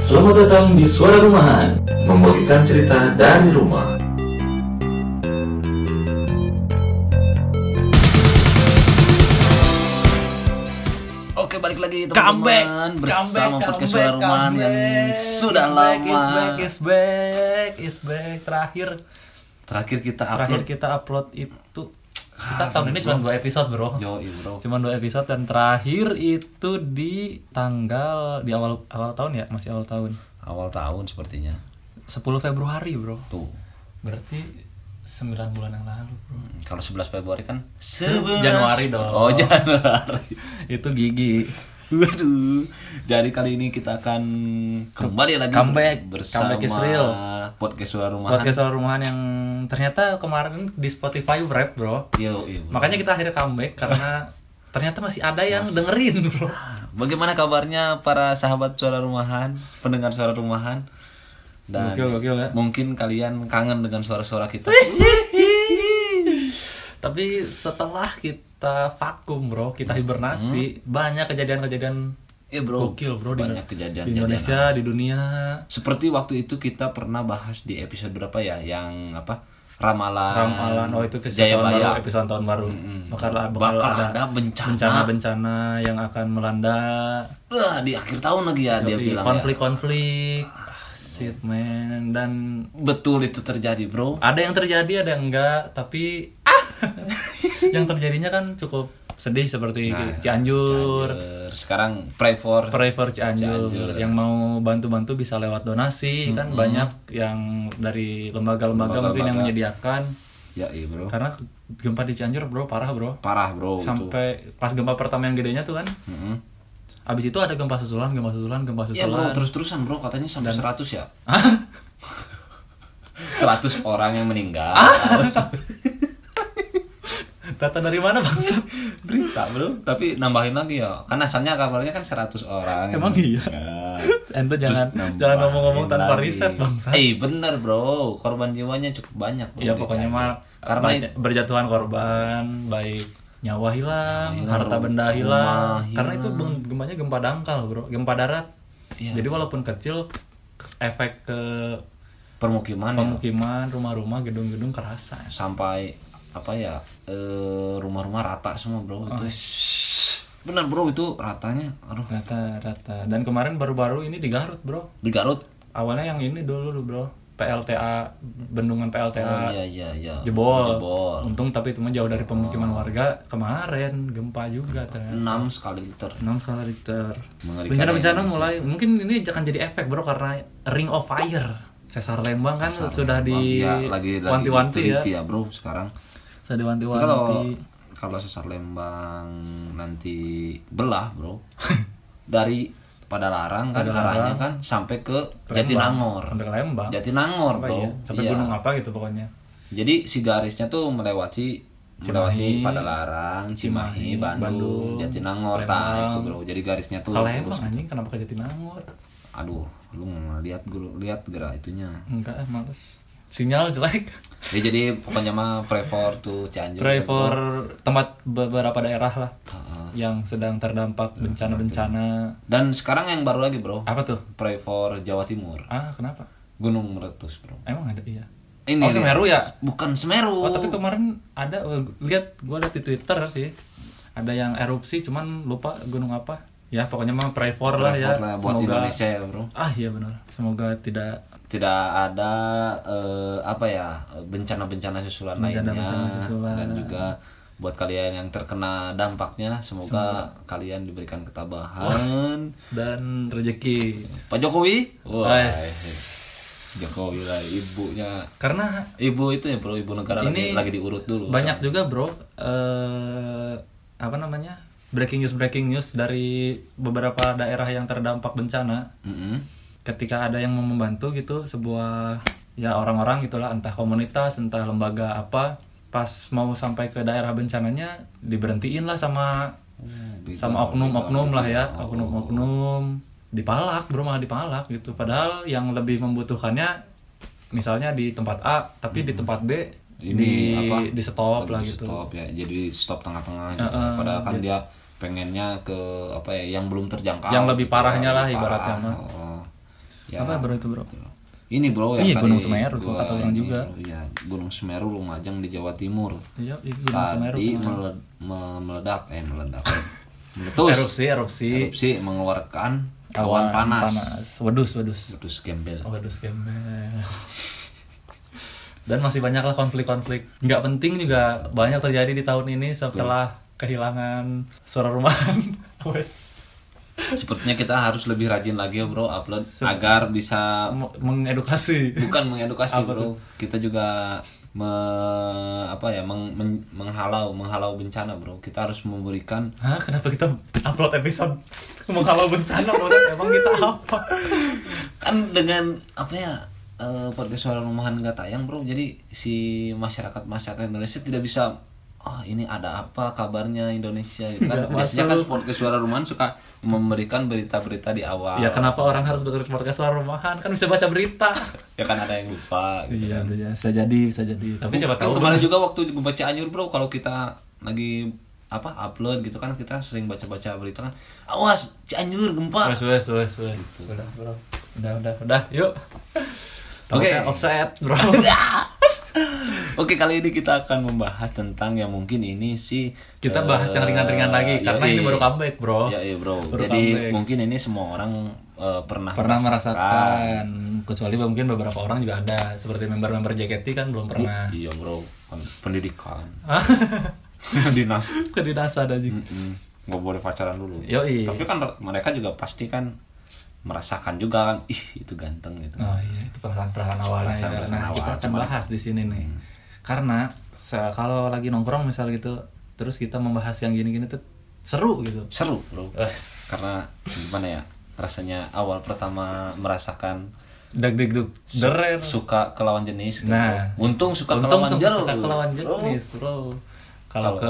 Selamat datang di Suara Rumahan, membagikan cerita dari rumah. Oke, balik lagi teman-teman bersama podcast Suara Rumahan yang sudah lama. Is back. Terakhir kita upload itu kita tahun ini cuma 2 episode bro. Bro. Cuma 2 episode dan terakhir itu di awal tahun ya, masih awal tahun. Awal tahun sepertinya. 10 Februari bro. Tuh. Berarti 9 bulan yang lalu bro. Kalau 11 Februari kan Januari dong. Oh, Januari. Itu gigi. Waduh. Jadi kali ini kita akan kembali lagi bersama Comeback is real. Podcast Suara Rumahan. Podcast Suara Rumahan yang ternyata kemarin di Spotify Wrap bro. Iya. Makanya kita akhirnya comeback karena ternyata masih ada yang dengerin bro. Bagaimana kabarnya para sahabat Suara Rumahan, pendengar Suara Rumahan? Dan Gokil ya. Mungkin kalian kangen dengan suara-suara kita. Tapi setelah kita vakum bro, kita hibernasi, banyak kejadian-kejadian bro, gokil bro banyak di kejadian Indonesia, di dunia. Seperti waktu itu kita pernah bahas di episode berapa ya, yang apa? Ramalan. Oh itu episode tahun baru. Bakal ada bencana yang akan melanda. Di akhir tahun lagi ya, dia bilang konflik. Shit man. Dan betul itu terjadi bro. Ada yang terjadi, ada yang enggak, tapi yang terjadinya kan cukup sedih seperti Cianjur. Sekarang pray for Cianjur. Yang mau bantu-bantu bisa lewat donasi. Kan banyak yang dari lembaga-lembaga mungkin yang menyediakan. Ya iya bro. Karena gempa di Cianjur bro, parah bro. Sampai itu. Pas gempa pertama yang gedenya tuh kan. Abis itu ada gempa susulan. Ya bro, terus-terusan bro, katanya sampai 100 ya. 100 orang yang meninggal. Data dari mana bangsat? Berita bro, tapi nambahin lagi ya. Kan asalnya kabarnya kan 100 orang. Emang iya? Ente jangan ngomong-ngomong tanpa riset bangsat. Bener bro, korban jiwanya cukup banyak bro. Ya pokoknya mah karena berjatuhan korban, baik nyawa hilang, harta benda hilang. Karena itu gempanya gempa dangkal bro, gempa darat. Jadi walaupun kecil, efek ke pemukiman, rumah-rumah, gedung-gedung kerasa. Sampai rumah-rumah rata semua bro. Itu benar bro, itu ratanya. Aduh. Rata. Dan kemarin baru-baru ini di Garut bro. Di Garut. Awalnya yang ini dulu bro. PLTA, bendungan PLTA. Oh iya. Jebol. Untung tapi itu jauh dari pemukiman warga. Kemarin gempa juga ternyata. 6 skala Richter. Bencana-bencana mulai. Mungkin ini akan jadi efek bro karena Ring of Fire. Sesar Lembang kan sudah wanti-wanti ya bro sekarang. Sudah diwanti-wanti. Kalau Sesar Lembang nanti belah bro. Dari Padalarang kan arahnya kan sampai ke Jatinangor. Sampai ke Lembang. Jatinangor bro. Iya? Sampai gunung apa gitu pokoknya. Jadi si garisnya tuh melewati Padalarang, Cimahi, Bandung, Jatinangor, itu bro. Jadi garisnya tuh ke Lembang anjing, kenapa ke Jatinangor? Aduh, lu lihat gerak itunya. Enggak, males. Sinyal jelek. Ya, jadi pokoknya mah pray for tuh Cianjur. Pray for tempat beberapa daerah lah yang sedang terdampak bencana-bencana. Dan sekarang yang baru lagi bro. Apa tuh? Pray for Jawa Timur. Kenapa? Gunung meletus bro. Emang ada iya. Ini Semeru ya? Bukan Semeru. Tapi kemarin ada gue lihat di Twitter sih. Ada yang erupsi cuman lupa gunung apa. Ya pokoknya mah pray for lah ya. Buat semoga Indonesia ya bro. Iya benar. Semoga tidak ada bencana-bencana susulan lainnya. Dan juga buat kalian yang terkena dampaknya, semoga kalian diberikan ketabahan dan rezeki. Pak Jokowi, Jokowi lah ibunya. Karena ibu itu ya bro, ibu negara ini lagi diurut dulu. Banyak juga bro, breaking news dari beberapa daerah yang terdampak bencana. Ketika ada yang mau membantu gitu, sebuah ya orang-orang gitulah, entah komunitas, entah lembaga apa, pas mau sampai ke daerah bencananya diberhentiin lah sama oknum-oknum lah ya, oknum-oknum dipalak bro, malah dipalak gitu. Padahal yang lebih membutuhkannya misalnya di tempat A, tapi di tempat B di stop lah gitu. Stop ya, jadi stop tengah-tengah gitu. Padahal kan dia pengennya ke yang belum terjangkau. Yang lebih parahnya lah ibaratnya mah. Ya, Apa bro itu bro? ini bro Iya, yang Gunung tadi Semeru tuh, gua kata orang ini, juga. bro. Iya, Gunung Semeru Lumajang di Jawa Timur. Iya, Gunung Semeru. Tadi meledak. Meletus. Erupsi. Mengeluarkan awan panas. Wedus. Wedus gembel. Wedus gembel. Dan masih banyak lah konflik-konflik. Nggak penting juga banyak terjadi di tahun ini setelah kehilangan suara rumahan. Wes. Sepertinya kita harus lebih rajin lagi ya bro upload agar bisa Mengedukasi. bukan mengedukasi Apa bro. tuh? Kita juga menghalau bencana bro. Kita harus memberikan Hah, kenapa kita upload episode menghalau bencana? Emang kita apa? kan dengan podcast suara rumahan nggak tayang bro, jadi si masyarakat Indonesia tidak bisa ini ada apa kabarnya Indonesia gitu kan. Biasanya kan podcast suara rumahan suka memberikan berita-berita di awal. Ya kenapa orang harus dengerin podcast suara rumahan? Kan bisa baca berita. Ya kan ada yang lupa gitu Iya, kan. bisa jadi. Tapi siapa Kan tahu kemarin juga waktu gue baca Anjur bro, kalau kita lagi upload gitu kan, kita sering baca berita kan, awas Cianjur gempa. Wes. Udah, bro. Udah. Yuk. Oke. Offset, bro. Oke, kali ini kita akan membahas tentang yang mungkin ini sih Kita bahas yang ringan-ringan lagi karena ini baru comeback, bro. Ya, bro. Baru Jadi comeback. mungkin ini semua orang pernah merasakan. Kecuali mungkin beberapa orang juga ada, seperti member-member JKT kan belum pernah. Iya, bro. Pendidikan. Dinas. Kedinasan aja. Nggak boleh pacaran dulu. Yoi. Tapi kan mereka juga pasti kan merasakan juga kan, itu ganteng gitu. Oh iya, itu perasaan awalnya. Perasaan Nah, awal. kita akan Cuman- bahas di sini nih. Karena kalau lagi nongkrong misal gitu, terus kita membahas yang gini-gini tuh seru gitu. Seru, bro. Wes. Karena gimana ya? Rasanya awal pertama merasakan Deg-deg deren. suka ke lawan jenis gitu. Nah, Bro. Untung suka ke Untung lawan suka jenis. ke lawan Bro. jenis, bro. Kalau Kalau- ke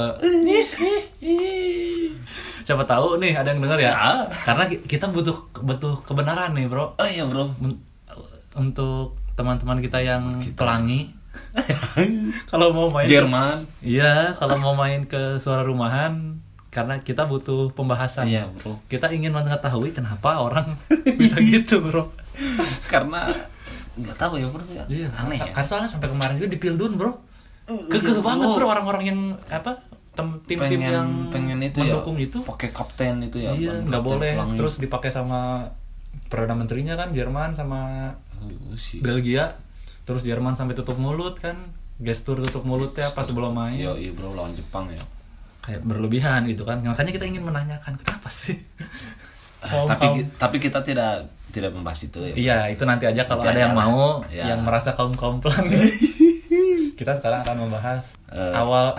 siapa tahu nih ada yang denger ya. Ya. Karena kita butuh kebenaran nih, bro. Oh iya, bro. Untuk teman-teman kita yang pelangi. Kalau mau main Jerman. Iya, kalau mau main ke suara rumahan, karena kita butuh pembahasan. Iya, bro. Kita ingin mengetahui kenapa orang bisa gitu, bro. Karena nggak tahu ya, bro. Ya. Iya, Aneh ya. karena soalnya sampai kemarin juga di Pildun, bro. Iya, Kekeh banget, bro. bro, orang-orang yang tim-tim yang pengen itu mendukung ya, itu. pakai kapten itu ya. Iya, ban nggak kapten boleh. pelangi. Terus dipakai sama perdana menterinya kan, Jerman sama Sih. Belgia. Terus Jerman sampai tutup mulut kan, gestur tutup mulutnya pas sebelum main. Iya, bro, lawan Jepang ya. Kayak berlebihan gitu kan. Makanya kita ingin menanyakan kenapa sih? Tapi kita tidak membahas itu ya. Iya, itu nanti aja kalau Nanti ada yang aja lah. mau, Ya. yang merasa kaum pelangi. Kita sekarang akan membahas awal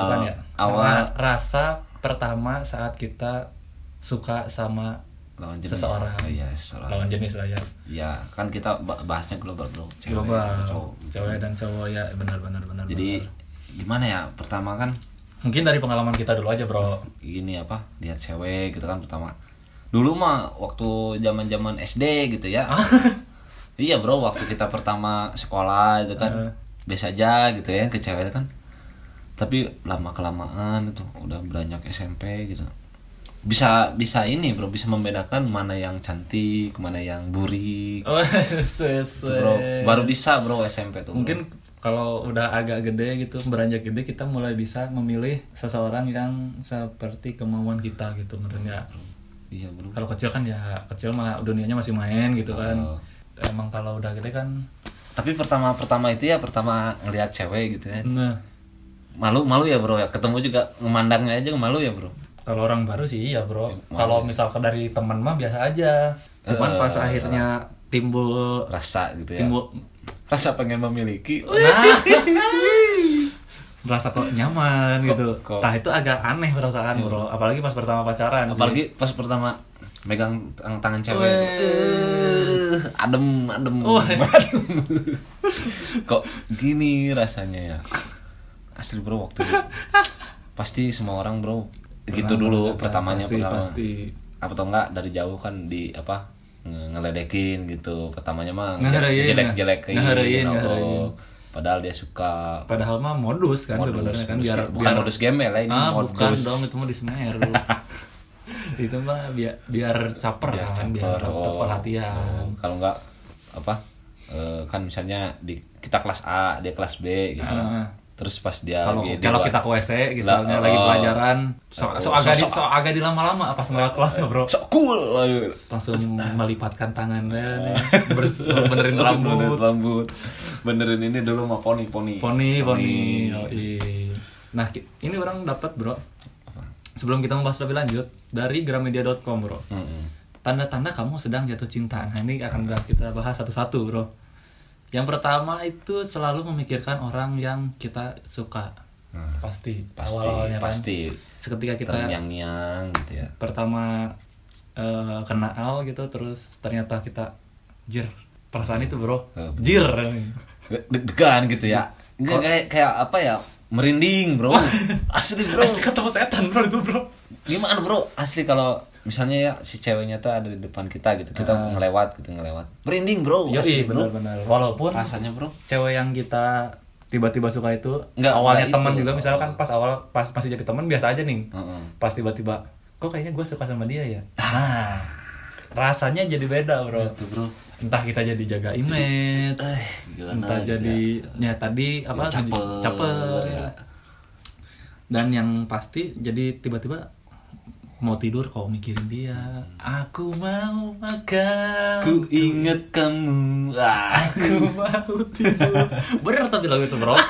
rasa pertama saat kita suka sama Lawan jenis. seseorang. Oh, iya, seseorang. Lawan jenis lah ya. Ya, kan kita bahasnya global, bro. Cewek, Global, cowok. cewek dan cowok ya, benar. Jadi gimana ya? Pertama kan mungkin dari pengalaman kita dulu aja, bro. gini lihat cewek gitu kan pertama. Dulu mah waktu zaman-zaman SD gitu ya. Iya, bro, waktu kita pertama sekolah itu kan biasa aja gitu ya ke cewek kan. Tapi lama kelamaan itu udah beranjak SMP gitu. Bisa ini, bro, bisa membedakan mana yang cantik, mana yang burik. Oh, Itu, bro. Baru bisa, bro, SMP tuh. mungkin kalau udah agak gede gitu, beranjak gede, kita mulai bisa memilih seseorang yang seperti kemauan kita gitu menurutnya. Iya, bro. Kalau kecil kan ya kecil mah dunianya masih main gitu kan. Oh. Emang kalau udah gede kan, Tapi pertama itu ya pertama ngelihat cewek gitu kan. nah Malu ya, bro, ya. Ketemu juga memandangnya aja malu ya, bro. kalau orang baru sih iya, bro. Malu. Kalau misalkan dari teman mah biasa aja. Cuman pas akhirnya timbul Rasa gitu ya. Rasa pengen memiliki. rasa kok nyaman gitu. kok- Tah itu agak aneh perasaan, bro. Apalagi pas pertama pacaran. Apalagi pas pertama megang tangan cewek. Adem. Kok gini rasanya ya. Asli, bro, waktu itu. Pasti semua orang, bro, gitu dulu pertamanya pasti. apa atau enggak dari jauh kan ngeledekin gitu. Pertamanya mah Ngeherein, jelek-jelekin. ngeherein. Padahal dia suka. Padahal mah modus kan sebenarnya kan biar bukan modus gembel ya, ini modus. bukan dong, itu mah di Semeru. Itu mah biar caper Biar kan, caper, biar dapet perhatian. Kalau enggak kan misalnya kita kelas A, dia kelas B gitu. Terus pas dia kalau kita ke WC misalnya lagi pelajaran, agak dilama-lama pas ngeliat kelas ya, Bro. Sok cool. Langsung melipatkan tangannya nih, benerin rambut. Benerin ini dulu mah poni. Nah, ini orang dapat, Bro. Sebelum kita membahas lebih lanjut, dari gramedia.com, Bro. Tanda-tanda kamu sedang jatuh cinta. Nah, ini akan kita bahas satu-satu, Bro. Yang pertama itu selalu memikirkan orang yang kita suka. Pasti. Awal-awalnya kan. Pasti. Seketika kita terngiang-ngiang gitu ya. Pertama kenal gitu, terus ternyata kita perasaan itu, Bro. Jir. Deg-degan gitu ya. Enggak kayak apa ya? Merinding, Bro. Asli, Bro. Ketemu setan, Bro, itu, Bro. Gimana, Bro? Asli kalau misalnya ya si ceweknya tuh ada di depan kita gitu, kita ngelewat merinding, Bro. Iya, benar-benar. Walaupun rasanya, Bro, cewek yang kita tiba-tiba suka itu awalnya teman juga, misalkan pas masih jadi teman biasa aja nih. Pas tiba-tiba kok kayaknya gue suka sama dia ya. Nah, rasanya jadi beda, Bro. Itu, Bro. Entah kita jadi jaga image, entah jadi ya tadi apa caper ya. Dan yang pasti jadi tiba-tiba mau tidur kau mikirin dia. Aku mau makan, ku inget kamu, aku mau tidur. Bener tapi lagu itu, Bro.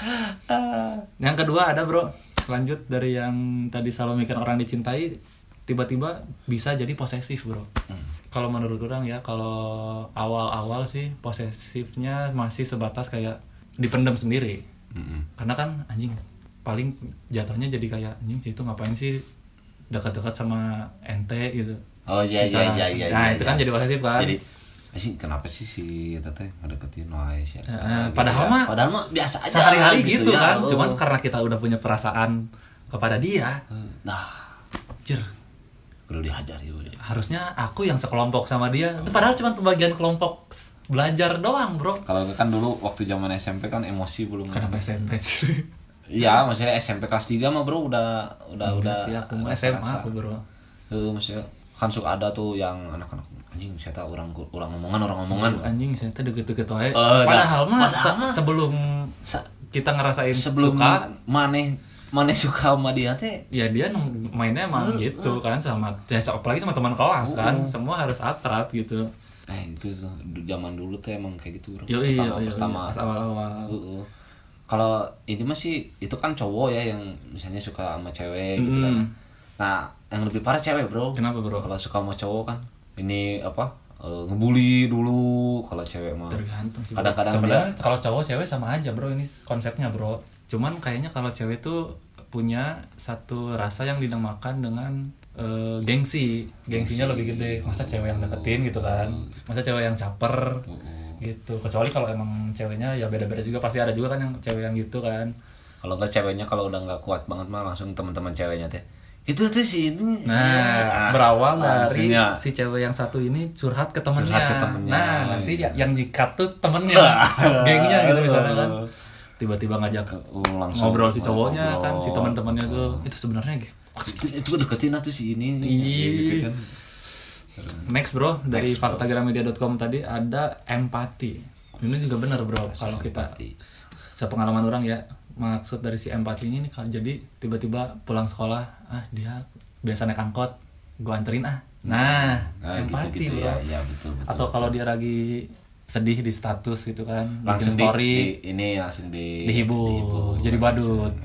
Yang kedua ada, Bro, lanjut dari yang tadi selalu mikir orang dicintai, tiba-tiba bisa jadi posesif, Bro. Kalau menurut orang ya, kalau awal-awal sih posesifnya masih sebatas kayak dipendam sendiri. Karena kan anjing paling jatuhnya jadi kayak anjing itu ngapain sih dekat-dekat sama ente gitu. Oh iya. Nah, itu kan jadi posesif kan. Jadi kenapa sih si teteh ngedeketin Malaysia? Padahal mah biasa aja sehari-hari gitu ya, kan. Cuman karena kita udah punya perasaan kepada dia. Nah, perlu dihajar ya. Harusnya aku yang sekelompok sama dia. Itu padahal cuma pembagian kelompok belajar doang, Bro. Kalau kan dulu waktu zaman SMP kan emosi belum. Kenapa SMP? Iya, maksudnya SMP kelas 3 mah, Bro, udah sih, aku SMA aku, Bro. Maksudnya kan suka ada tuh yang anak-anak anjing saya tahu orang ngomongan. Anjing saya tuh deket-deket wae. Padahal mah sebelum kita ngerasain suka, maneh suka sama dia teh. Ya dia mainnya emang gitu kan sama apalagi sama teman kelas kan. Semua harus akrab gitu. Itu zaman dulu tuh emang kayak gitu, Bro. Pertama awal-awal. Kalau ini masih itu kan cowok ya yang misalnya suka sama cewek gitu kan. Nah, yang lebih parah cewek, Bro. Kenapa, Bro? Kalau suka sama cowok kan ini ngebully dulu. Kalau cewek mah tergantung sih. Kadang-kadang sebenarnya kalau cowok cewek sama aja, Bro, ini konsepnya, Bro. Cuman kayaknya kalau cewek tuh punya satu rasa yang dinamakan dengan gengsinya lebih gede. Masa cewek yang deketin gitu kan, masa cewek yang caper gitu. Kecuali kalau emang ceweknya ya beda-beda juga, pasti ada juga kan yang cewek yang gitu kan. Kalau nggak ceweknya kalau udah nggak kuat banget mah langsung teman-teman ceweknya teh itu tuh si ini. Nah, berawal dari si cewek yang satu ini curhat ke temennya. Nah, nanti yang nyikat tuh temennya, gengnya gitu misalnya kan. Tiba-tiba ngajak ngobrol si cowoknya kan, si teman-temannya tuh itu sebenarnya itu deketin tuh si ini gitu kan. Next, Bro, dari faktagramedia.com tadi ada empati. Ini juga benar, Bro, kalau kita sepengalaman orang ya, maksud dari si empati ini kan jadi tiba-tiba pulang sekolah, dia biasa naik angkot, gua anterin Nah, empati, gitu, Bro. Ya, betul. Atau kalau dia lagi sedih di status gitu kan, langsung bikin story ini langsung dihibur jadi badut.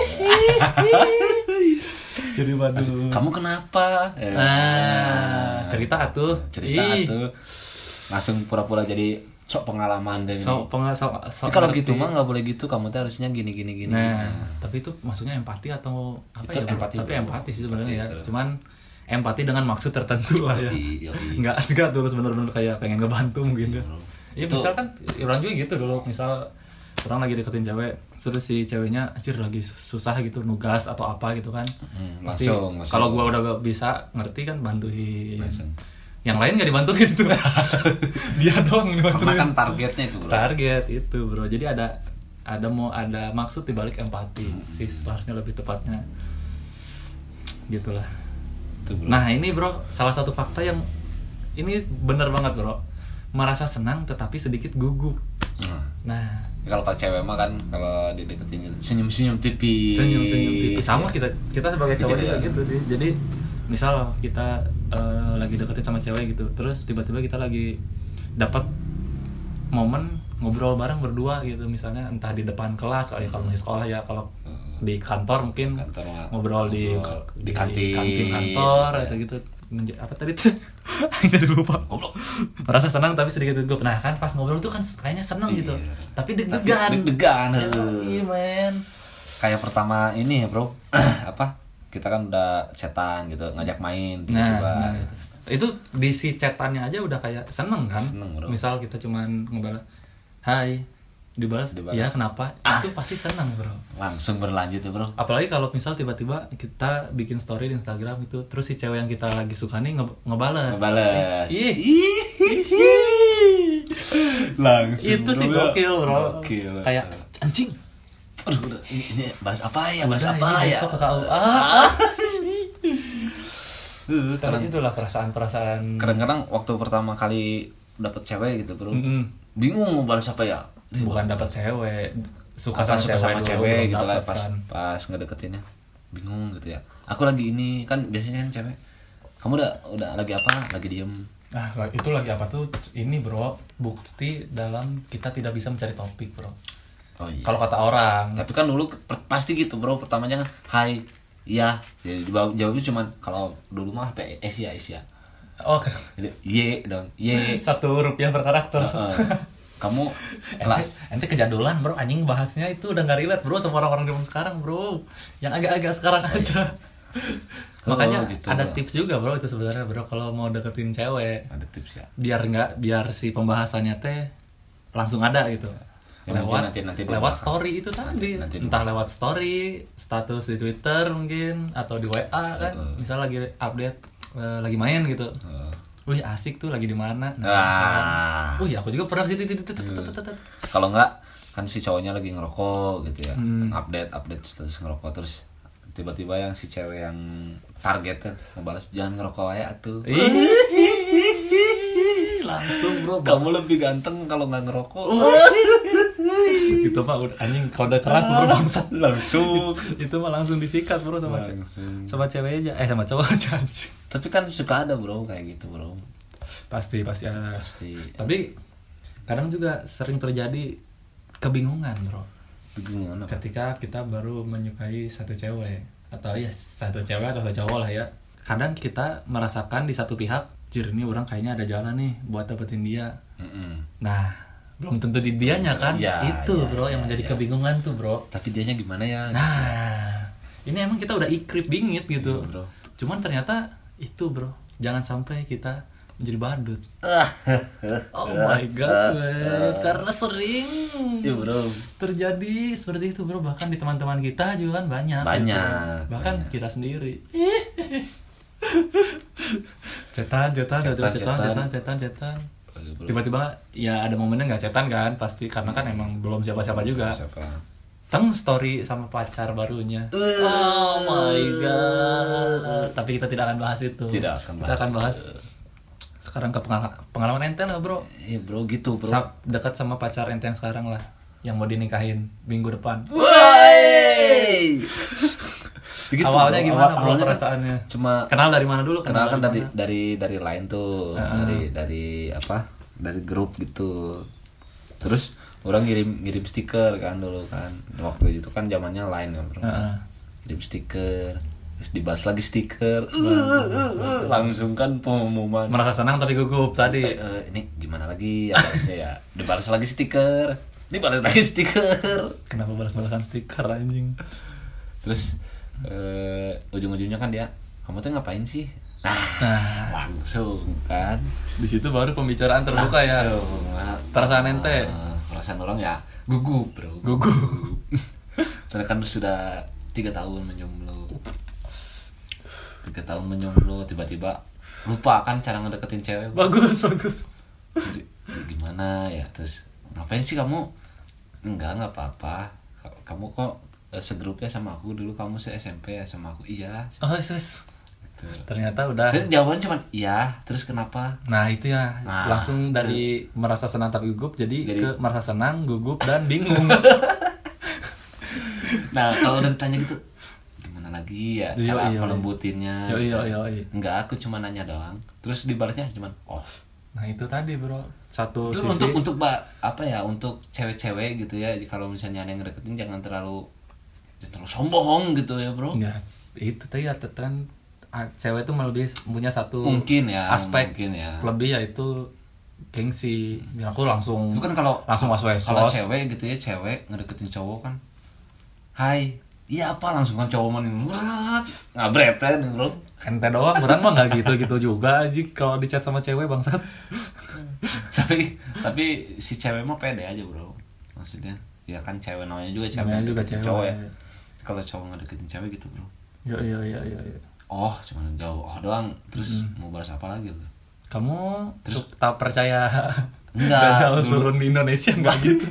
Jadi badut. Kamu kenapa? Cerita atuh. Langsung pura-pura jadi sok pengalaman dan kalau gitu mah nggak boleh gitu, kamu tuh harusnya gini. Nah, tapi itu maksudnya empati atau apa itu ya? Empati sih sebenarnya ya. Cuman empati dengan maksud tertentu lah ya. Enggak tulus bener-bener kayak pengen ngebantu mungkin ya. Ya misalkan orang juga gitu dulu, misal orang lagi deketin cewek, terus si ceweknya lagi susah gitu nugas atau apa gitu kan. Pasti kalau gua udah bisa ngerti kan bantuin. Yang lain nggak dibantuin tuh. Dia doang dibantuin. Karena kan targetnya itu, Bro. Target itu, Bro. Jadi ada maksud dibalik empati. Sih harusnya lebih tepatnya. Gitulah. Itu, Bro. Nah, ini, Bro, salah satu fakta yang ini benar banget, Bro. merasa senang tetapi sedikit gugup. Nah, kalau cewek mah kan kalau dideketin senyum-senyum tipis. Senyum-senyum tipis. Sama kita sebagai cowok juga ya. gitu sih. Jadi misal kita lagi deketin sama cewek gitu, terus tiba-tiba kita lagi dapat momen ngobrol bareng berdua gitu, misalnya entah di depan kelas kalau di sekolah ya, kalau di kantor mungkin ngobrol di kantin kantor atau gitu. Apa tadi tuh? Jadi lupa. Merasa senang tapi sedikit gugup. Nah kan pas ngobrol tuh kan kayaknya seneng gitu, tapi deg-degan. Iya men. Kayak pertama ini ya bro, apa? Kita kan udah chatan gitu, ngajak main tiba-tiba. Nah, itu di si chatannya aja udah kayak seneng kan. Bro. Misal kita cuman ngebalas hai, dibalas. Ya kenapa? Itu pasti seneng bro. Langsung berlanjut ya bro. Apalagi kalau misal tiba-tiba kita bikin story di Instagram itu, terus si cewek yang kita lagi suka nih ngebales. Langsung Itu sih gokil bro. Kayak anjing. Aduh, ini bahas apa ya? Besok ke KUA. Tapi itulah perasaan-perasaan. Kadang-kadang waktu pertama kali dapet cewek gitu bro, bingung mau balas apa ya. Bukan dapet cewek, suka sama cewek gitu lah, kan. pas ngedeketinnya bingung gitu ya. Aku lagi ini kan biasanya kan cewek, kamu udah lagi apa? Lagi diem. Nah itu lagi apa tuh? Ini bro, bukti dalam kita tidak bisa mencari topik bro. Oh iya. Kalau kata orang. Tapi kan dulu pasti gitu bro, pertamanya kan hai, iya. Jadi jawabnya cuman kalau dulu mah Asia. Oh, ye dong, ye. 1 rupiah per karakter. Kamu kelas. Ente kejadulan bro, anjing bahasnya itu udah gak relate bro sama orang-orang zaman sekarang bro. Yang agak-agak sekarang aja. Makanya gitu, ada bro. Tips juga bro itu sebenarnya bro, kalau mau deketin cewek. Ada tips ya. Biar si pembahasannya teh langsung ada gitu. Ya, lewat story itu tadi. Entah lewat story, status di Twitter mungkin, atau di WA kan. Misal lagi update lagi main gitu. Wih asik tuh, lagi di mana? Nah, wih aku juga pernah gitu. Kalau enggak kan si cowoknya lagi ngerokok gitu ya, update status ngerokok, terus tiba-tiba yang si cewek yang target tuh ngebalas jangan ngerokok ya tuh. Langsung bro, kamu lebih ganteng kalau nggak ngerokok. Itu mah udah anjing kode keras bro, bangsat. Langsung itu mah langsung disikat bro sama ceweknya sama cowoknya. Tapi kan suka ada bro kayak gitu bro. Pasti ada. Tapi kadang juga sering terjadi kebingungan bro. Bingungan apa? Ketika kita baru menyukai satu cewek atau ya satu cewek atau satu cowok lah ya. Kadang kita merasakan di satu pihak, jir ini orang kayaknya ada jalan nih buat dapetin dia. Nah, belum tentu di dianya kan. Bro yang menjadi kebingungan tuh bro. Tapi dianya gimana ya? Nah, ini emang kita udah ikrip bingit gitu. Bro. Cuman ternyata itu bro, jangan sampai kita menjadi badut. Oh my god, karena sering bro terjadi seperti itu bro. Bahkan di teman-teman kita juga kan banyak. Gitu. Bahkan kita sendiri. Cetan. Tiba-tiba ya ada momennya nggak cetan kan, pasti karena kan emang belum siapa-siapa juga. Story sama pacar barunya. Oh my god. Tapi kita tidak akan bahas itu. Kita akan bahas sekarang ke pengalaman ente lah bro. Iya bro gitu bro. Dekat sama pacar ente yang sekarang lah, yang mau dinikahin minggu depan. Begitu, awalnya bro. Gimana bro perasaannya? Cuma kenal dari mana dulu? Kenal kan dari line tuh, dari apa? Dari grup gitu. Terus orang ngirim stiker kan dulu kan. Waktu itu kan zamannya line kan bro. Ngirim stiker, terus dibalas lagi stiker. Langsung kan pengumuman. Merasa senang tapi gugup tadi. Ini gimana lagi ya balasnya ya? Dibalas lagi stiker. Dibalas lagi stiker. Kenapa balas-balasan stiker anjing? Terus ujung-ujungnya kan dia, kamu tuh ngapain sih? Langsung kan. Di situ baru pembicaraan terbuka langsung, ya. Perasaan ente. Perasaan orang ya gugup bro. Gugup. Soalnya kan sudah 3 tahun menjomblo. 3 tahun menjomblo, tiba-tiba lupa kan cara ngedeketin cewek. Bagus. Jadi, gimana ya? Terus ngapain sih kamu? Enggak apa-apa. Kamu kok segrupnya sama aku dulu, kamu se-SMP ya sama aku. Iya. Oh, sus. gitu. Ternyata udah. Terus jawabannya cuma iya, terus kenapa? Nah itu ya, Nah, langsung dari merasa senang tapi gugup jadi ke merasa senang, gugup dan bingung. Nah kalau udah ditanya gitu, gimana lagi ya cara melembutinnya? Enggak, aku cuma nanya doang. Terus dibalasnya cuma oh. Nah itu tadi bro, satu itu sisi. Untuk apa ya, untuk cewek-cewek gitu ya, kalau misalnya ada yang ngedeketin jangan terlalu sombong gitu ya bro. Ya itu tadi ya, kan cewek itu lebih punya satu mungkin ya aspek mungkin ya lebih, yaitu gengsi. Aku langsung kan kalau was-was. Kalau cewek gitu ya, cewek ngedeketin cowok kan, hai iya apa, langsung kan cowok manin ngabret kan bro. ente doang, orang mah nggak gitu juga aja kalau di chat sama cewek bangsat. tapi si cewek mah pede aja bro, maksudnya ya kan cewek namanya juga cewek, namanya juga cewek. Cowok ya, kalau cowok ngedeketin cewek gitu bro, iya. oh cuma jauh doang, terus mau bahas apa lagi bro? Kamu tak percaya enggak Dajjal turun di Indonesia enggak gitu?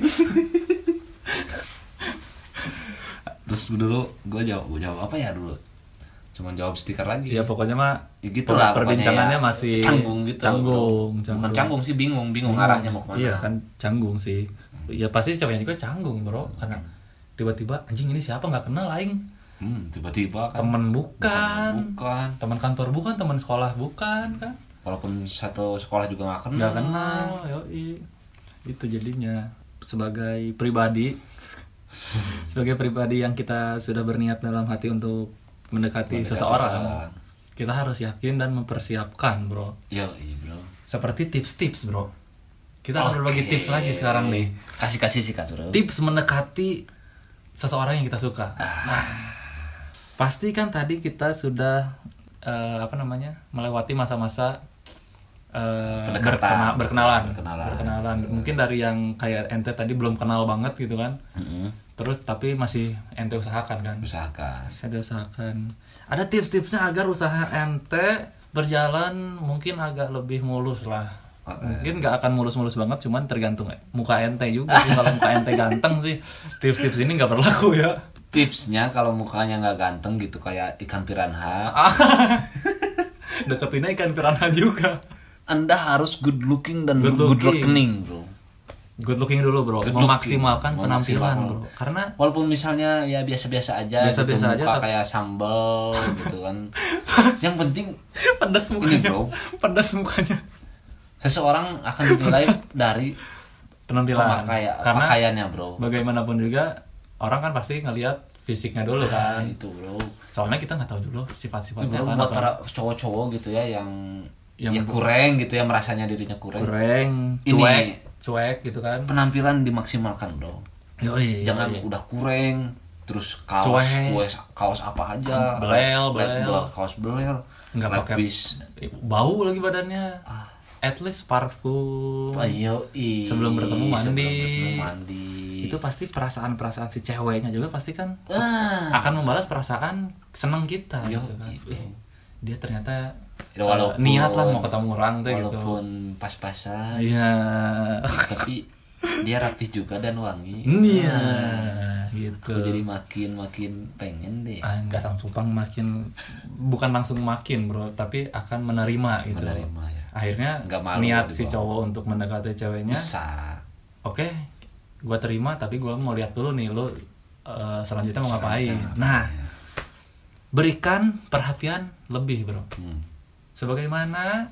Terus dulu gue jawab apa ya dulu? Cuma jawab stiker lagi. Ya pokoknya mah ya gitu lah, perbincangannya ya, masih canggung gitu. Canggung. Bukan canggung sih, bingung arahnya mau kemana. Iya kan canggung sih. Ya pasti ceweknya juga canggung bro, karena tiba-tiba anjing ini siapa, nggak kenal aing. Tiba-tiba kan. Temen bukan. Teman kantor bukan, teman sekolah bukan kan. Walaupun satu sekolah juga nggak kenal. Nggak kenal, yoi. Itu jadinya sebagai pribadi yang kita sudah berniat dalam hati untuk mendekati seseorang, kita harus yakin dan mempersiapkan bro. Iya bro. Seperti tips-tips bro. Kita harus berbagi tips lagi sekarang nih. Kasih sikat bro. Tips mendekati seseorang yang kita suka. Nah, pasti kan tadi kita sudah melewati masa-masa berkenalan. Mungkin dari yang kayak ente tadi belum kenal banget gitu kan. Terus tapi masih ente usahakan kan. Usahakan. Ada tips-tipsnya agar usaha ente berjalan mungkin agak lebih mulus lah. Mungkin nggak akan mulus-mulus banget, cuman tergantung muka ente juga sih. Kalau muka ente ganteng sih tips-tips ini nggak berlaku ya. Tipsnya kalau mukanya nggak ganteng gitu kayak ikan piranha, deketinnya ikan piranha juga. Anda harus good looking dan good reckoning bro. Good looking dulu bro, memaksimalkan penampilan bro. Karena walaupun misalnya ya biasa-biasa aja, biasa-biasa gitu, aja, muka kayak sambal gitu kan. Yang penting pedas mukanya bro. Pedas mukanya. Seseorang akan dinilai dari penampilan, karena pakaiannya bro. Bagaimanapun juga orang kan pasti ngelihat fisiknya dulu kan. Itu bro. Soalnya kita nggak tahu dulu sifat-sifatnya kan. Buat para cowok-cowok gitu ya yang kurang gitu ya, merasanya dirinya kurang, cuek gitu kan. Penampilan dimaksimalkan bro. Jangan udah kurang terus kaos apa aja, kaos belel, nggak pakai bau lagi badannya. At least parfum. Sebelum bertemu mandi. Itu pasti perasaan si ceweknya juga pasti kan akan membalas perasaan seneng kita gitu kan. Dia ternyata niat lah mau ketemu orang tuh gitu. Walaupun pas-pasan. Iya. Tapi dia rapih juga dan wangi. Iya. Gitu. Aku jadi makin pengen deh. Enggak langsung bukan langsung makin bro, tapi akan menerima gitu. Menerima ya. Akhirnya niat si cowok untuk mendekati ceweknya. Bisa. Oke, gua terima, tapi gua mau lihat dulu nih lo selanjutnya mau ngapain. Nah, berikan perhatian lebih bro. Sebagaimana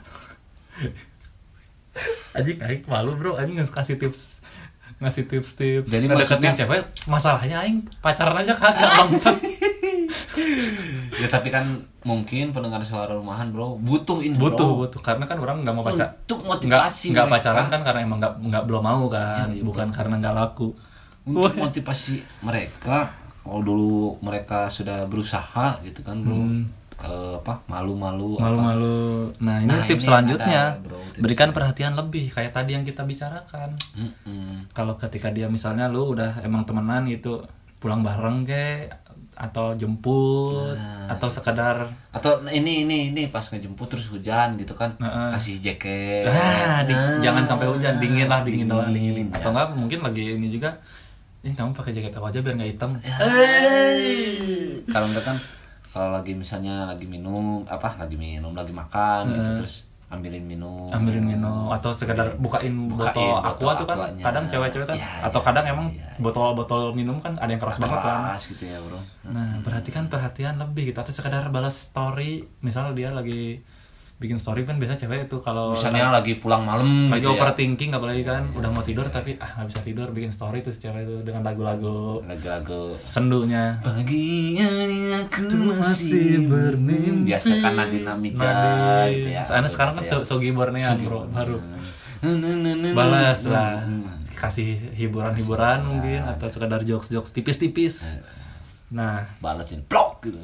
Aing malu bro, Aing ngasih tips. Jadi deketin cewek, masalahnya Aing pacaran aja kagak bangsat. Ya tapi kan mungkin pendengar suara rumahan bro butuh karena kan orang nggak mau pacaran. Untuk motivasi nggak pacaran kan karena emang nggak belum mau kan, bukan karena nggak laku. Untuk motivasi mereka, kalau dulu mereka sudah berusaha gitu kan bro. Malu-malu. Nah ini tips selanjutnya, berikan perhatian lebih kayak tadi yang kita bicarakan. Kalau ketika dia misalnya lu udah emang temenan gitu, pulang bareng atau jemput atau sekedar ini pas ngejemput terus hujan gitu kan, kasih jaket. Jangan sampai hujan, dingin doang. Atau enggak mungkin lagi ini juga, ini kamu pakai jaket aku aja biar nggak hitam. Kalau enggak kan Kalau lagi misalnya lagi makan gitu terus ambilin minum atau sekedar bukain botol aqua tuh kan aquanya. kadang cewek-cewek kan Ya, atau kadang emang botol-botol minum kan ada yang keras banget kan. gitu ya bro. Nah berarti kan perhatian lebih gitu, atau sekedar balas story, misalnya dia lagi bikin story kan biasa cewek itu kalau Misalnya lagi pulang malam lagi gitu ya. overthinking apalagi kan udah mau tidur tapi nggak bisa tidur, bikin story tuh cewek itu dengan lagu-lagu sendunya. Paginya aku masih bermimpi. Biasa kan Nadine Amizah gitu ya. Soalnya sekarang kan Sogi Borneo bro baru balas lah, kasih hiburan-hiburan mungkin atau sekedar jokes-jokes tipis-tipis. Nah balesin blok gitu.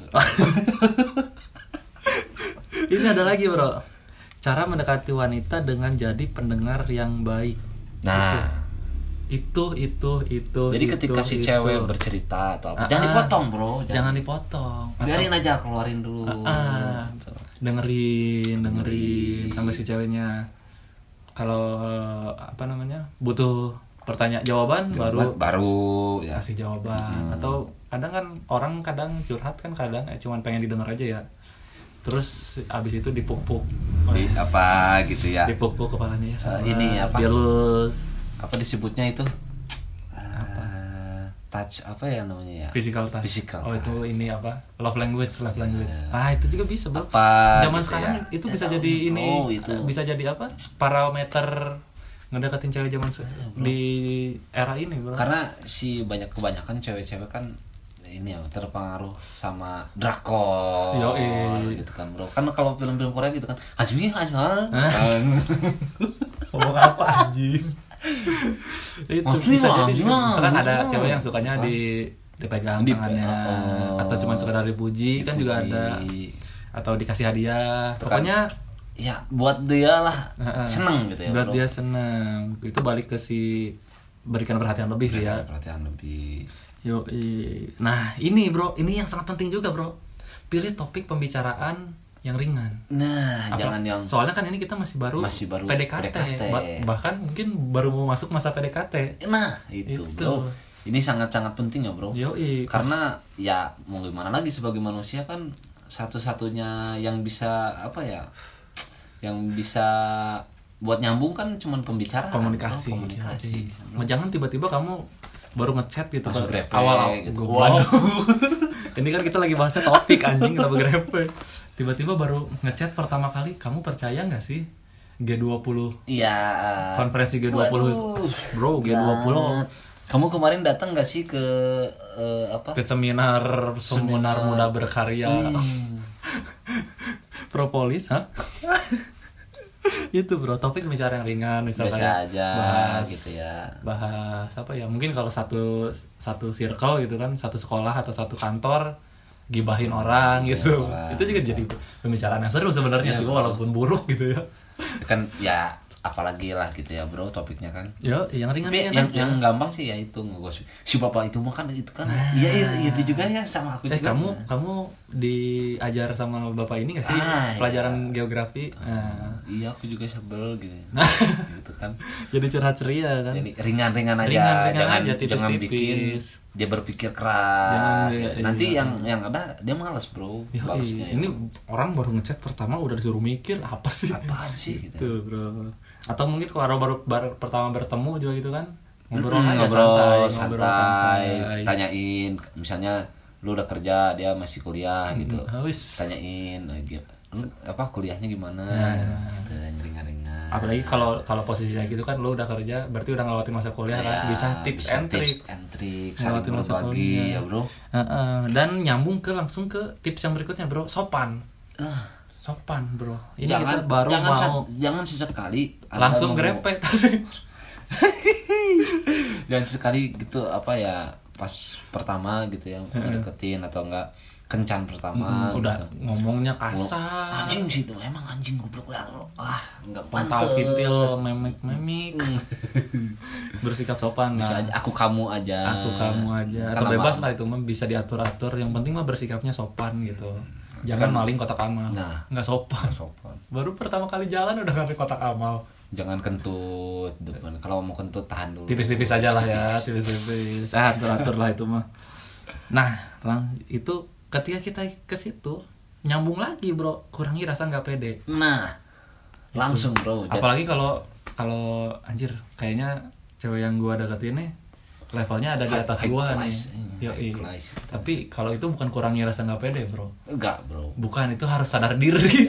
ini ada lagi bro, cara mendekati wanita dengan jadi pendengar yang baik. Nah itu jadi ketika si cewek bercerita atau apa jangan dipotong bro, jangan dipotong, biarin aja keluarin dulu gitu. dengerin sampai si ceweknya kalau butuh pertanyaan jawaban baru ya kasih jawaban. Atau kadang kan orang curhat kan kadang cuman pengen didengar aja ya, terus abis itu dipuk-puk apa gitu ya, dipuk-puk kepalanya ya ini apa biarlus apa disebutnya itu touch apa ya namanya ya, physical touch. Itu ini apa love language. Itu juga bisa bro apa zaman gitu sekarang ya. itu bisa jadi ini bisa jadi apa parameter ngedeketin cewek zaman di era ini bro, karena kebanyakan cewek-cewek kan ini ya terpengaruh sama drakor gitu kan bro. Kan kalau film-film Korea gitu kan ngomong apa anjing. Itu bisa jadi juga kan ada cewek yang sukanya dipegang tangannya atau cuma sekedar dipuji kan juga ada, atau dikasih hadiah pokoknya ya buat dia lah seneng gitu ya buat bro. dia seneng itu balik ke si berikan perhatian lebih sih ya. Nah ini bro, ini yang sangat penting juga bro, pilih topik pembicaraan yang ringan. Nah jangan yang soalnya kan ini kita masih baru PDKT. Bahkan mungkin baru mau masuk masa PDKT. Nah itu bro, ini sangat-sangat penting ya bro. Karena ya mau gimana lagi sebagai manusia kan satu-satunya yang bisa yang bisa buat nyambung kan cuman pembicaraan, komunikasi. Jangan tiba-tiba kamu baru ngechat gitu awal gitu. Ini kan kita lagi bahasnya topik anjing, kenapa grepe. Tiba-tiba baru ngechat pertama kali, kamu percaya nggak sih G20? Iya. Konferensi G20. Bro, G20. Kamu kemarin datang nggak sih ke Ke seminar muda berkarya. Propolis, Itu bro, topik bicara yang ringan misalnya biasa aja bahas gitu ya. Bahas apa ya? Mungkin kalau satu circle gitu kan, satu sekolah atau satu kantor gibahin orang gitu. Itu juga jadi pembicaraan yang seru sebenarnya sih walaupun buruk gitu ya. Kan ya apalagi lah gitu ya bro topiknya kan. Ya, yang ringan yang gampang sih ya itu ngegosip. Si bapak itu mah kan itu kan. Iya itu juga ya sama aku juga. Kamu diajar sama bapak ini enggak sih pelajaran geografi? Iya aku juga sebel gitu. Gitu kan. Jadi curhat ceria kan. Jadi ringan-ringan aja. Jangan jangan bikin dia berpikir keras. Nanti yang ada dia malas bro balasnya. Ini orang baru ngechat pertama udah disuruh mikir apa sih? Apaan sih gitu. Tuh, bro. Atau mungkin kalau baru pertama bertemu juga gitu kan. Ngobrol santai, tanyain misalnya lu udah kerja dia masih kuliah gitu. Tanyain lu kuliahnya gimana? Gitu, ringan-ringan. Apalagi kalau posisinya gitu kan lu udah kerja berarti udah ngelewatin masa kuliah kan, bisa tips and trick ngelewatin masa kuliah ya bro. Dan nyambung langsung ke tips yang berikutnya bro, sopan bro. Ini kita baru jangan sesekali langsung grepe tadi. Jangan sekali gitu pas pertama gitu ya deketin atau enggak kencan pertama udah gitu. Ngomongnya kasar. Anjing sih itu emang anjing goblok ya. Enggak pantas. Pintil memik. Bersikap sopan bisa aja aku kamu aja. Atau bebas lah itu mah bisa diatur-atur. Yang penting mah bersikapnya sopan gitu. Jangan maling kotak amal. Enggak sopan. Baru pertama kali jalan udah ngambil kotak amal. Jangan kentut depan. Kalau mau kentut tahan dulu. Tipis-tipis aja lah ya, tipis-tipis. Atur-atur lah itu mah. Nah, itu ketika kita ke situ nyambung lagi bro, kurangi rasa nggak pede. Nah, langsung bro. Apalagi kalau anjir kayaknya cewek yang gua deketin nih levelnya ada di atas gua nih. Yoi. Tapi kalau itu bukan kurangi rasa nggak pede bro. Enggak bro. Bukan, itu harus sadar diri.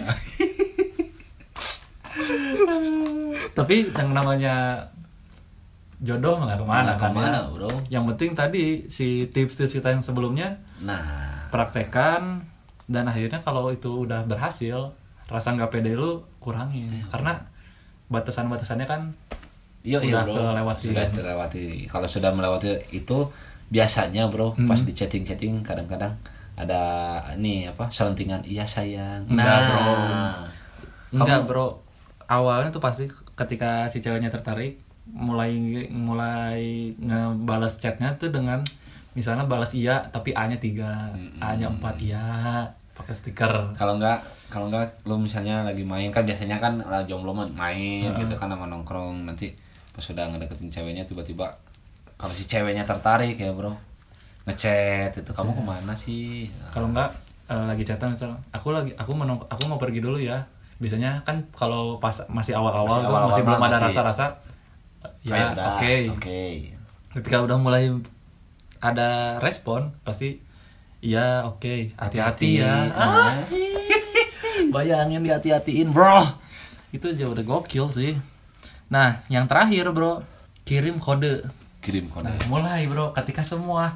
Tapi yang namanya jodoh nggak kemana kan ya. Bro. Yang penting tadi si tips-tips kita yang sebelumnya, nah, praktekan, dan akhirnya kalau itu udah berhasil, rasa nggak pede lu kurangin. Karena batasan-batasannya kan udah kelewati. Sudah terlewati. Kalau sudah melewati itu biasanya bro, pas di chatting kadang-kadang ada selentingan iya sayang. Enggak bro. Awalnya tuh pasti ketika si ceweknya tertarik, mulai ngebalas chatnya tuh dengan misalnya balas iya tapi A-nya 3, A-nya 4 iya, pakai stiker. Kalau enggak lu misalnya lagi main kan, biasanya kan lah jomblo main gitu kan sama nongkrong, nanti pas sudah ngedeketin ceweknya tiba-tiba kalau si ceweknya tertarik ya bro, ngechat itu kamu kemana sih? Kalau enggak lagi chatan misalnya, aku mau pergi dulu ya. Biasanya kan kalau pas masih awal-awal tuh masih belum ada rasa-rasa. Ya oke. Ketika udah mulai ada respon pasti iya oke. Hati-hati ya. Bayangin dihati-hatiin bro. Itu aja udah gokil sih. Nah yang terakhir bro, kirim kode. Nah, mulai bro, ketika semua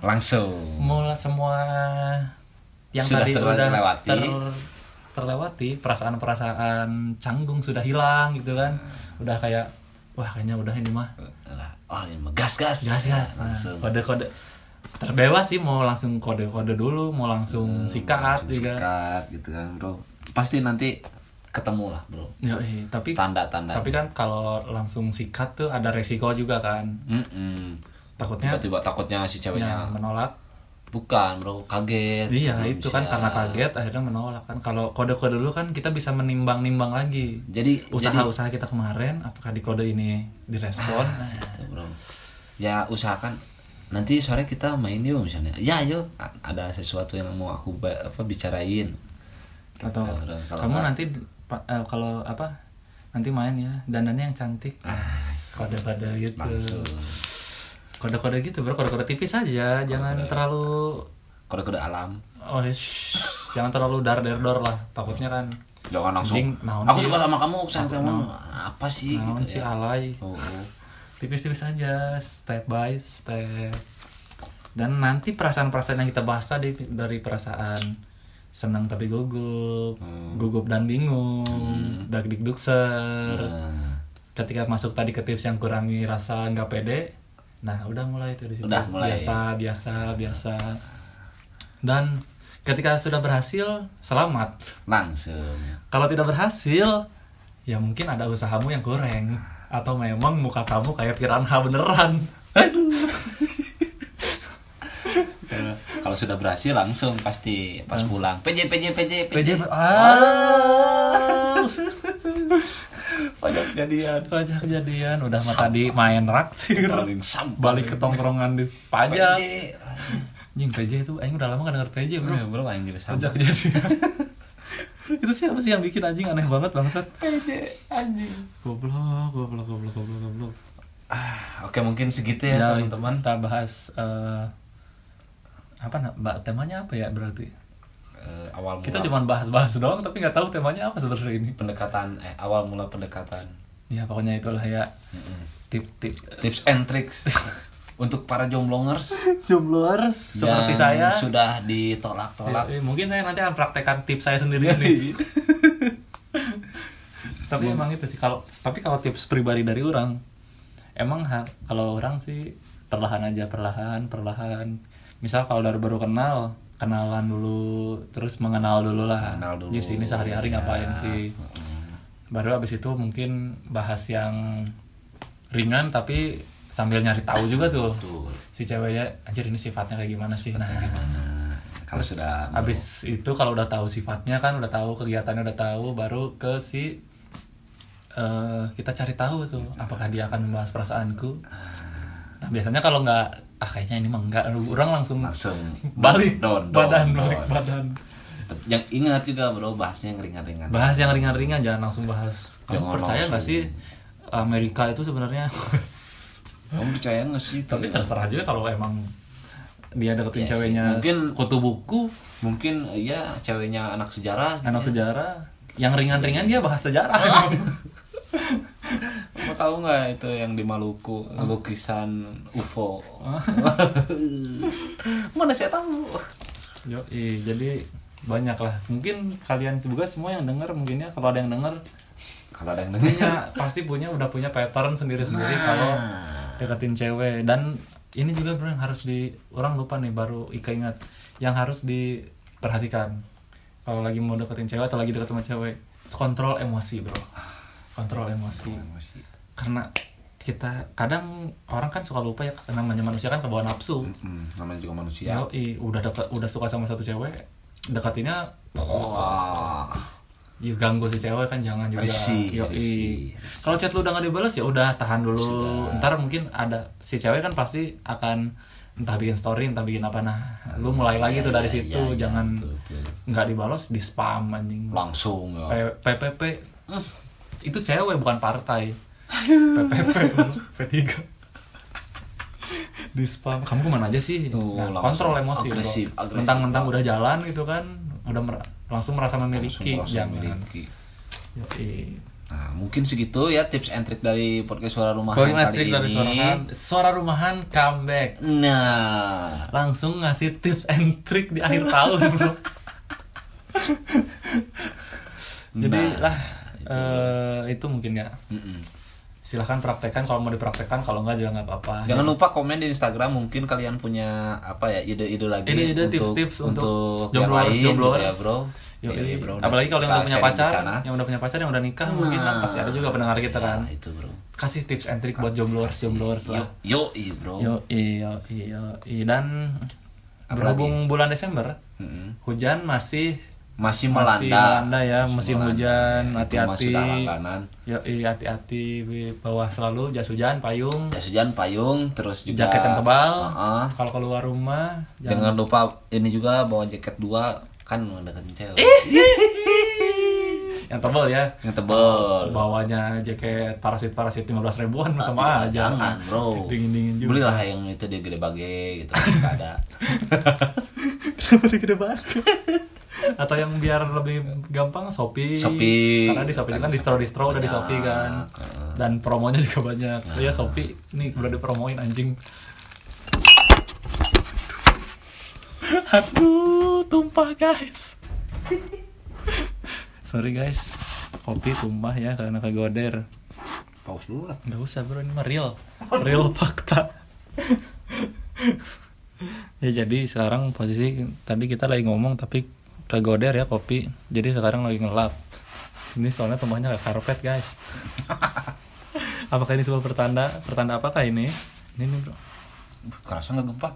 yang sudah tadi udah terlewati, perasaan canggung sudah hilang gitu kan. Udah kayak wah kayaknya udah ini mah. Ini mah gas. Nah, kode terbebas sih, mau langsung kode dulu, mau langsung sikat juga. Sikat gitu kan bro. Pasti nanti ketemu lah bro. Tapi tanda-tanda. Tapi kan kalau langsung sikat tuh ada resiko juga kan. Takutnya si ceweknya menolak. Bukan bro, kaget. Iya itu kan karena kaget akhirnya menolak kan. Kalau kode-kode dulu kan kita bisa menimbang lagi. Jadi usaha kita kemarin apakah di kode ini direspon. Gitu, bro. Ya usahakan nanti sore kita main yuk misalnya. Ya yuk, ada sesuatu yang mau aku bicarain. Atau kamu nanti kalau nanti main ya, dandannya yang cantik. Kode-kode gitu. Langsung. Kode-kode gitu bro, kode-kode tipis aja, jangan terlalu kode-kode alam. Jangan terlalu dar lah, takutnya kan. Jangan langsung. Aku suka sama kamu, apa sih? Gitu ya. Alay. Tipis-tipis aja, step by step. Dan nanti perasaan-perasaan yang kita bahas tadi, dari perasaan senang tapi gugup dan bingung, dagdikdukser. Ketika masuk tadi ke tips yang kurangi rasa nggak pede. Nah, udah mulai itu di situ. Biasa. Dan ketika sudah berhasil, selamat. Langsung. Kalau tidak berhasil, ya mungkin ada usahamu yang kurang atau memang muka kamu kayak piranha beneran. Kalau sudah berhasil langsung pasti pas pulang. PJ. Pajak kejadian udah mah tadi main raktir balik ke tongkrongan di pajak. Anjing PJ itu aing udah lama gak denger PJ bro. Bro anjing pajak kejadian. Itu siapa sih yang bikin anjing, aneh banget bangsat. PJ anjing. Goblok. Oke mungkin segitu ya teman-teman. Kita bahas temanya apa ya berarti? Awal mula. Kita cuma bahas doang tapi nggak tahu temanya apa sebenarnya ini. Awal mula pendekatan. Ya pokoknya itulah ya. Tips and tricks untuk para jomblongers seperti saya sudah ditolak. Mungkin saya nanti akan praktekkan tips saya sendiri nih. Tapi emang itu sih tapi kalau tips pribadi dari orang emang kalau orang sih perlahan. Misal kalau baru kenalan dulu, terus mengenal dulu lah. Di sini sehari-hari ngapain sih. Baru abis itu mungkin bahas yang ringan tapi sambil nyari tahu juga tuh. Betul. Si ceweknya anjir ini sifatnya kayak gimana sih. Kalau sudah abis itu kalau udah tahu sifatnya kan, udah tahu kegiatannya, udah tahu, baru ke kita cari tahu tuh apakah dia akan membahas perasaanku Nah, biasanya kalau nggak kayaknya ini mah enggak, orang langsung balik down. badan. Yang ingat juga bro, bahasnya yang ringan-ringan. Bahas yang ringan-ringan, jangan langsung bahas. Kamu Jangan percaya nggak langsung. sih Amerika itu sebenarnya? Kamu percaya nggak sih? Tapi terserah juga kalau emang dia deketin Iya sih. ceweknya Mungkin- kutu buku, Mungkin iya ceweknya anak sejarah. anak gitu ya. sejarah. Yang ringan-ringan dia bahas sejarah. Kamu tahu nggak itu yang di Maluku lukisan UFO? Mana saya tahu. Jadi banyak lah. Mungkin kalian juga semua yang denger mungkin ya, kalau ada yang denger Kalau ada yang dengar. pasti udah punya pattern sendiri-sendiri kalau deketin cewek. Dan ini juga bro yang harus orang lupa nih, baru Ika ingat yang harus diperhatikan kalau lagi mau deketin cewek atau lagi deket sama cewek, kontrol emosi bro, kontrol emosi. Karena kita kadang orang kan suka lupa ya, namanya manusia kan kebawa nafsu. Namanya juga manusia. Udah suka sama satu cewek, deketinnya Wah. ganggu si cewek kan, jangan juga. Risih. Kalau chat lu udah gak dibalas ya udah tahan dulu. Sudah. Ntar mungkin ada si cewek kan pasti akan entah bikin story, entah bikin apa. Nah, lu mulai lagi tuh dari situ, jangan betul. nggak dibalas di spam anjing. Langsung ya. PPP itu cewek bukan partai. PPP P3 di spam. Kamu kemana aja sih? Nah, langsung kontrol emosi. agresif, bro. agresif Mentang-mentang banget. udah jalan gitu kan, udah langsung merasa memiliki. Langsung Jangan. memiliki. Yoi. Nah, mungkin segitu ya tips and trick dari podcast Suara Rumahan Podcast kali dari ini. Suara Rumahan comeback. Nah, Langsung ngasih tips and trick di akhir tahun bro. Jadi itu mungkin ya. Silahkan praktekkan kalau mau dipraktekkan, kalau enggak juga nggak apa-apa. jangan lupa komen di Instagram, mungkin kalian punya apa ya ide-ide lagi Ide-ide, tips-tips untuk yang lain jombloers. gitu ya bro. Yoi. Iya, bro. Apalagi kalau yang Kita udah punya sharing di pacar, sana. yang udah punya pacar, yang udah nikah, mungkin kan pasti ada juga pendengar kita kan. Ya, itu bro. Kasih tips and trick buat jombloers lah. Yo, bro. Yo. Dan berhubung bulan Desember, hujan masih melanda ya, musim hujan, hati-hati. Yo, hati-hati, bawa selalu jas hujan, payung, Terus juga jaket yang tebal. Heeh. Kalau keluar rumah, Jangan lupa ini juga bawa jaket 2 kan deketin cewek. yang tebal ya. Yang tebal. Bawanya jaket parasit 15 ribuan sama aja. Jangan, bro. Dingin juga. Belilah yang itu dia gede bage gitu, enggak ada. Kenapa dia gede banget? Atau yang biar lebih gampang Shopee. Karena di Shopee kan distro udah di Shopee kan. Dan promonya juga banyak. Ya Shopee ini udah dipromoin anjing. Aduh, tumpah guys. Sorry guys. Kopi tumpah ya karena kegoder. Pause dulu lah. Gak usah bro, ini mah real fakta. Ya jadi sekarang posisi tadi kita lagi ngomong tapi kegoder ya kopi. Jadi sekarang lagi ngelap. Ini soalnya tumbahnya kayak karpet guys. Apakah ini sebuah pertanda apakah ini? Ini nih bro. Kerasa nggak gempa?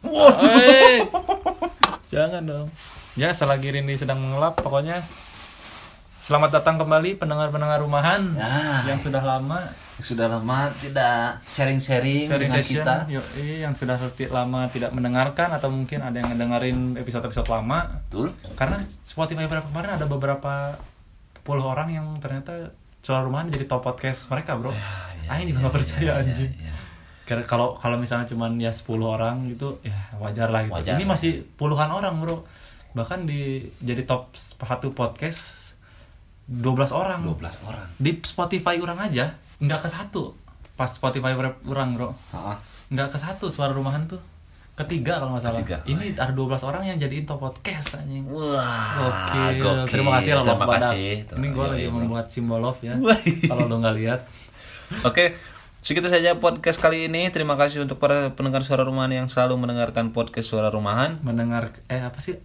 Jangan dong. Ya selagi Rindi sedang mengelap pokoknya. Selamat datang kembali pendengar-pendengar rumahan yang sudah lama tidak sharing dengan session, kita. yang sudah lama tidak mendengarkan atau mungkin ada yang ngedengerin episode-episode lama. Betul. Karena Spotify kemarin ada beberapa puluh orang yang ternyata Suara Rumahan jadi top podcast mereka, bro. Aing juga nggak percaya anjing. Karena kalau misalnya cuman ya 10 orang gitu, ya wajar lah gitu. Wajar. Ini masih puluhan orang, bro. Bahkan jadi top 1 podcast 12 orang. 12 orang. Di Spotify orang aja nggak ke 1. Pas Spotify orang, bro. Nggak ke 1 Suara Rumahan tuh. Ketiga kalau nggak salah. Ini ada 12 orang yang jadiin top podcast anjing. Wah, Gokil. Terima kasih loh Terima pada. kasih. Ini gue lagi membuat simbol love ya. Kalau lo nggak lihat. Oke, segitu saja podcast kali ini. Terima kasih untuk para pendengar Suara Rumahan yang selalu mendengarkan podcast Suara Rumahan. Apa sih?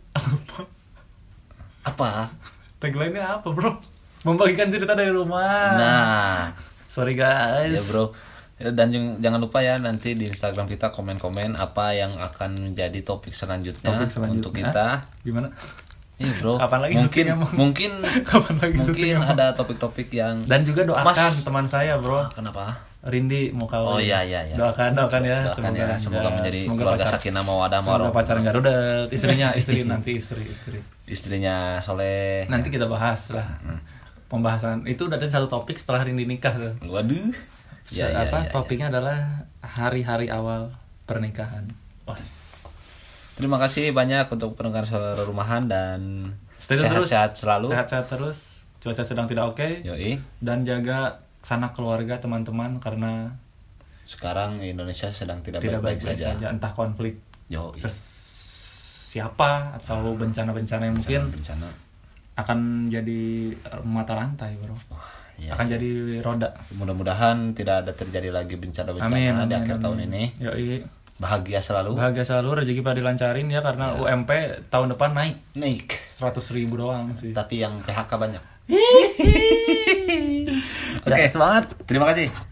Apa? Tagline-nya apa, bro? Membagikan cerita dari rumah. Nah, sorry guys. ya bro. Dan jangan lupa ya nanti di Instagram kita komen-komen apa yang akan menjadi topik selanjutnya untuk kita. Gimana? Iya bro. Kapan lagi mungkin Kapan lagi mungkin ada topik-topik yang dan juga doakan Mas. teman saya, bro. Kenapa? Rindi mau kawin. Oh iya. Doakan ya. Doakan ya, semoga menjadi keluarga sakinah mawaddah semoga warahmah. pacar Garuda, istri. Istrinya soleh. Nanti kita bahas lah. Pembahasan itu udah ada satu topik setelah Rindi nikah tuh. Waduh. Topiknya adalah hari-hari awal pernikahan. Terima kasih banyak untuk pendengar Suara Rumahan dan sehat-sehat selalu. Sehat-sehat terus. Cuaca sedang tidak oke. Yoi. Dan jaga sanak keluarga teman-teman karena Sekarang Indonesia sedang tidak tidak baik-baik saja. Entah konflik Yoi. siapa atau bencana-bencana yang mungkin Bencana. akan jadi mata rantai, bro. Ya. Akan jadi roda. Mudah-mudahan tidak ada terjadi lagi bencana-bencana di akhir tahun ini. Yoi. Bahagia selalu. Rezeki pada dilancarin ya karena UMP tahun depan naik Naik. 100.000 doang sih. Tapi yang PHK banyak. Oke, semangat. Terima kasih.